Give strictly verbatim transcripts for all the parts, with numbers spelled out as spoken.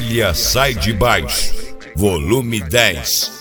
Família Sai de Baixo, volume dez.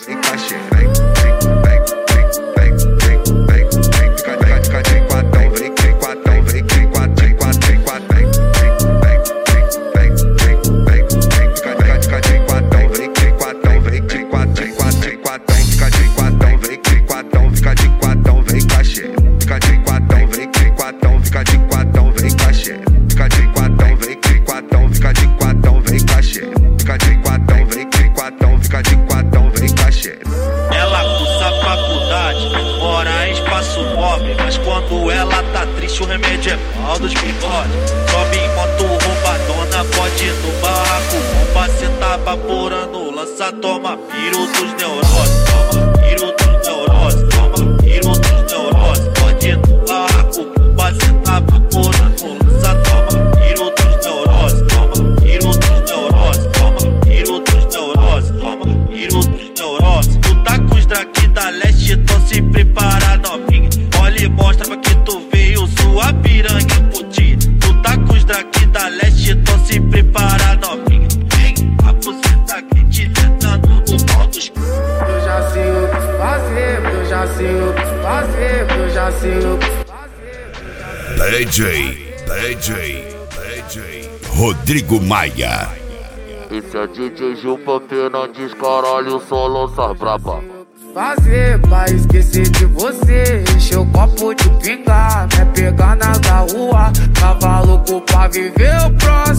Quando ela tá triste, o remédio é pau dos bigodes. Sobe em moto roubadona, pode ir no barraco. Bomba, cê tá vaporando, lança, toma piro dos neuroses. Toma piro dos neuroses, toma piro dos neuroses. Pode ir no barraco, bomba, cê tá vaporando, lança, toma piro dos neuroses. Toma piro dos neuroses, toma piro dos neuroses, toma piro dos neuroses. Tu tá com os drag da leste, então se prepara, novinha. Olha e mostra pra que tu veio, sua piranha putinha. Tu tá com os drag da leste, então se prepara, novinha. Vem, a buceta aqui te tentando o pau dos... Eu já sei o que fazer, eu já sei o que fazer, eu já sei o que fazer. D J, D J, D J Rodrigo Maia. Esse é D J Gil porque não diz caralho, só lança braba. Fazer pra esquecer de você, encher o copo de pingar, me pegar na rua, tava louco pra viver o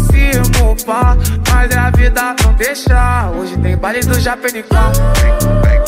próximo pá, mas a vida não deixa, hoje tem baile do Japenicão.